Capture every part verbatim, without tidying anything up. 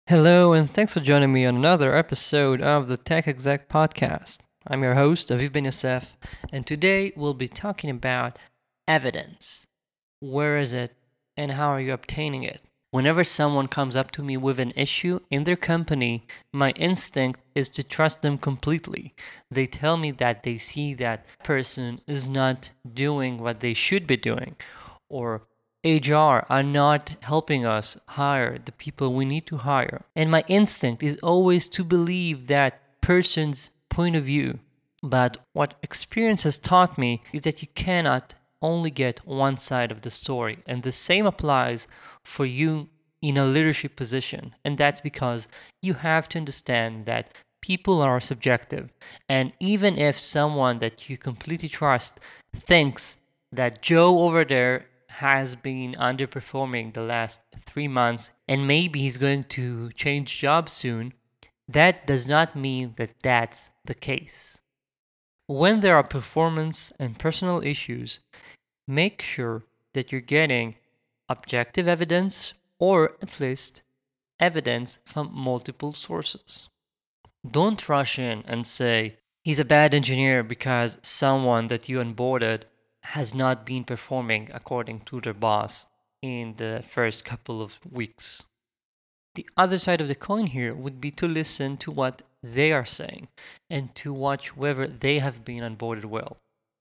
Hello, and thanks for joining me on another episode of the Tech Exec Podcast. I'm your host, Aviv Ben Yosef, and today we'll be talking about evidence. Where is it, and how are you obtaining it? Whenever someone comes up to me with an issue in their company, my instinct is to trust them completely. They tell me that they see that person is not doing what they should be doing, or H R are not helping us hire the people we need to hire. And my instinct is always to believe that person's point of view. But what experience has taught me is that you cannot only get one side of the story. And the same applies for you in a leadership position. And that's because you have to understand that people are subjective. And even if someone that you completely trust thinks that Joe over there has been underperforming the last three months and maybe he's going to change jobs soon, that does not mean that that's the case. When there are performance and personal issues, make sure that you're getting objective evidence or at least evidence from multiple sources. Don't rush in and say, he's a bad engineer because someone that you onboarded has not been performing according to their boss in the first couple of weeks. The other side of the coin here would be to listen to what they are saying and to watch whether they have been onboarded well.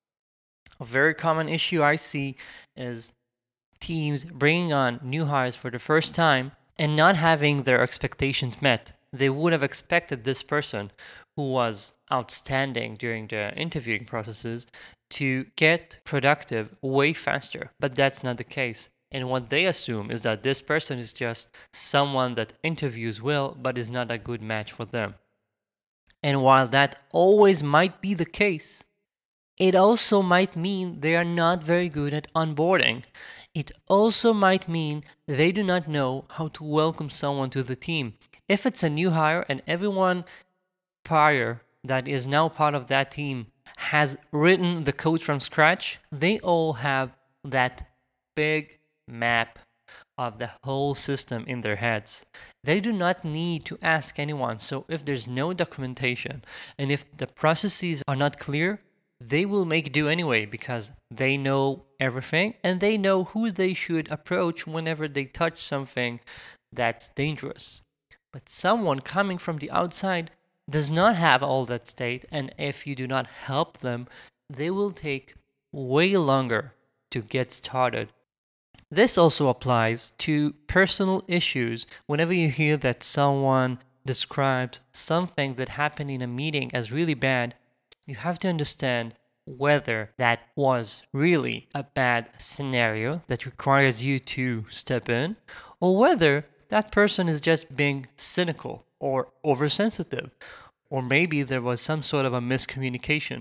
A very common issue I see is teams bringing on new hires for the first time and not having their expectations met. They would have expected this person who was outstanding during the interviewing processes to get productive way faster, but that's not the case. And what they assume is that this person is just someone that interviews well, but is not a good match for them. And while that always might be the case, it also might mean they are not very good at onboarding. It also might mean they do not know how to welcome someone to the team. If it's a new hire and everyone prior that is now part of that team has written the code from scratch, they all have that big map of the whole system in their heads. They do not need to ask anyone. So if there's no documentation and if the processes are not clear, they will make do anyway because they know everything and they know who they should approach whenever they touch something that's dangerous. But someone coming from the outside does not have all that state, and if you do not help them, they will take way longer to get started. This also applies to personal issues. Whenever you hear that someone describes something that happened in a meeting as really bad, you have to understand whether that was really a bad scenario that requires you to step in, or whether that person is just being cynical or oversensitive, or maybe there was some sort of a miscommunication.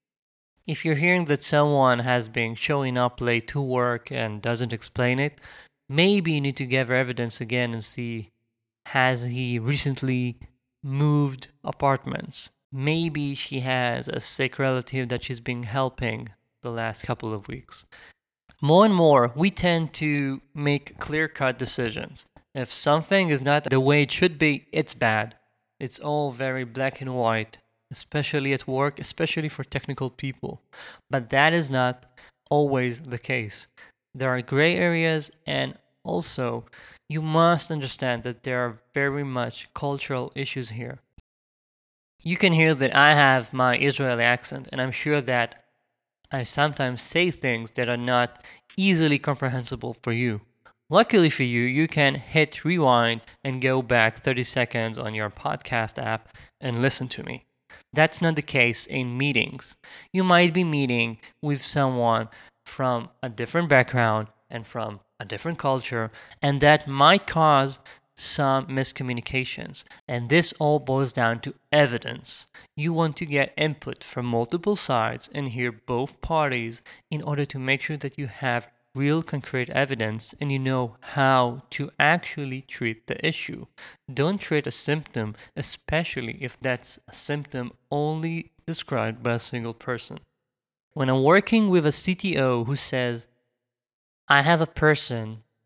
If you're hearing that someone has been showing up late to work and doesn't explain it, maybe you need to gather evidence again and see, has he recently moved apartments? Maybe she has a sick relative that she's been helping the last couple of weeks. More and more, we tend to make clear-cut decisions. If something is not the way it should be, it's bad. It's all very black and white, especially at work, especially for technical people. But that is not always the case. There are gray areas, and also you must understand that there are very much cultural issues here. You can hear that I have my Israeli accent, and I'm sure that I sometimes say things that are not easily comprehensible for you. Luckily for you, you can hit rewind and go back thirty seconds on your podcast app and listen to me. That's not the case in meetings. You might be meeting with someone from a different background and from a different culture, and that might cause some miscommunications. And this all boils down to evidence. You want to get input from multiple sides and hear both parties in order to make sure that you have real concrete evidence and you know how to actually treat the issue. Don't treat a symptom, especially if that's a symptom only described by a single person. When I'm working with a C T O who says, I have a person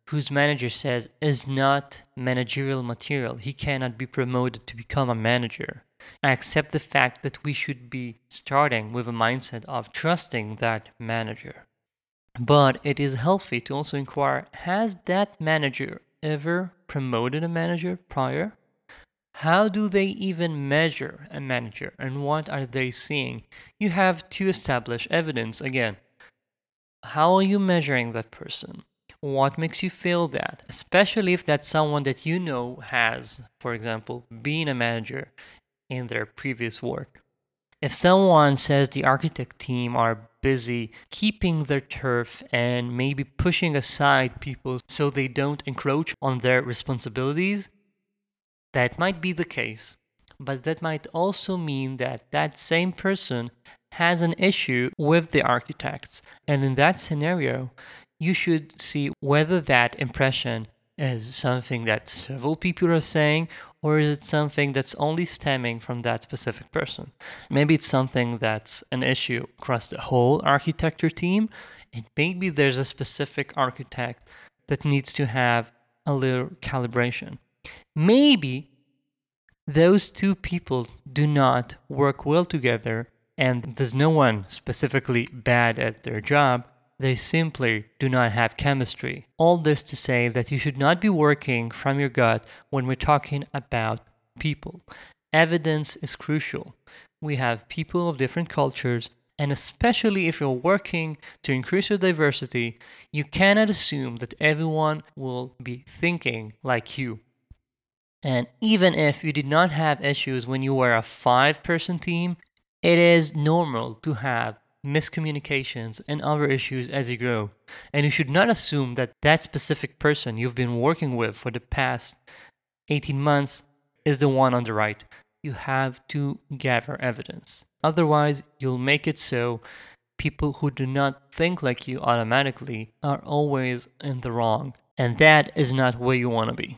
whose manager says is not managerial material. He cannot be promoted to become a manager. I accept the fact that we should be starting with a mindset of trusting that manager. But it is healthy to also inquire, has that manager ever promoted a manager prior? How do they even measure a manager, and what are they seeing? You have to establish evidence again. How are you measuring that person? What makes you feel that? Especially if that's someone that you know has, for example, been a manager in their previous work. If someone says the architect team are busy keeping their turf and maybe pushing aside people so they don't encroach on their responsibilities, that might be the case. But that might also mean that that same person has an issue with the architects. And in that scenario, you should see whether that impression is something that several people are saying, or is it something that's only stemming from that specific person? Maybe it's something that's an issue across the whole architecture team, and maybe there's a specific architect that needs to have a little calibration. Maybe those two people do not work well together, and there's no one specifically bad at their job. They simply do not have chemistry. All this to say that you should not be working from your gut when we're talking about people. Evidence is crucial. We have people of different cultures, and especially if you're working to increase your diversity, you cannot assume that everyone will be thinking like you. And even if you did not have issues when you were a five-person team, it is normal to have miscommunications and other issues as you grow. And you should not assume that that specific person you've been working with for the past eighteen months is the one on the right. You have to gather evidence. Otherwise, you'll make it so people who do not think like you automatically are always in the wrong. And that is not where you want to be.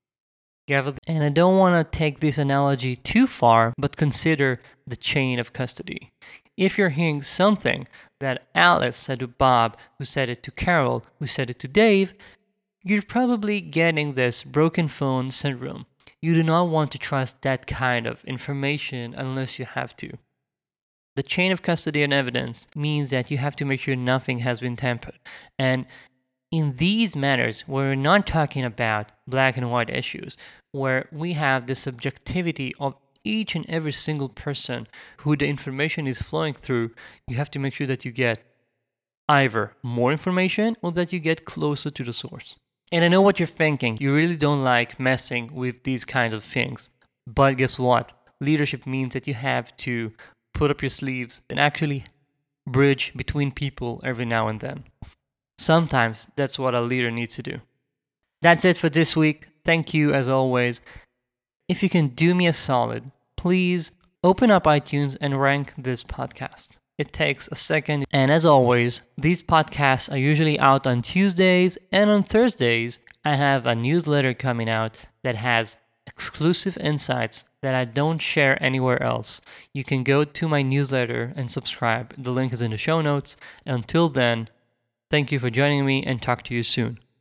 And I don't want to take this analogy too far, but consider the chain of custody. If you're hearing something that Alice said to Bob, who said it to Carol, who said it to Dave, you're probably getting this broken phone syndrome. You do not want to trust that kind of information unless you have to. The chain of custody and evidence means that you have to make sure nothing has been tampered. And in these matters, we're not talking about black and white issues, where we have the subjectivity of each and every single person who the information is flowing through. You have to make sure that you get either more information or that you get closer to the source. And I know what you're thinking. You really don't like messing with these kinds of things. But guess what? Leadership means that you have to put up your sleeves and actually bridge between people every now and then. Sometimes that's what a leader needs to do. That's it for this week. Thank you as always. If you can do me a solid, please open up iTunes and rank this podcast. It takes a second. And as always, these podcasts are usually out on Tuesdays, and on Thursdays, I have a newsletter coming out that has exclusive insights that I don't share anywhere else. You can go to my newsletter and subscribe. The link is in the show notes. Until then, thank you for joining me, and talk to you soon.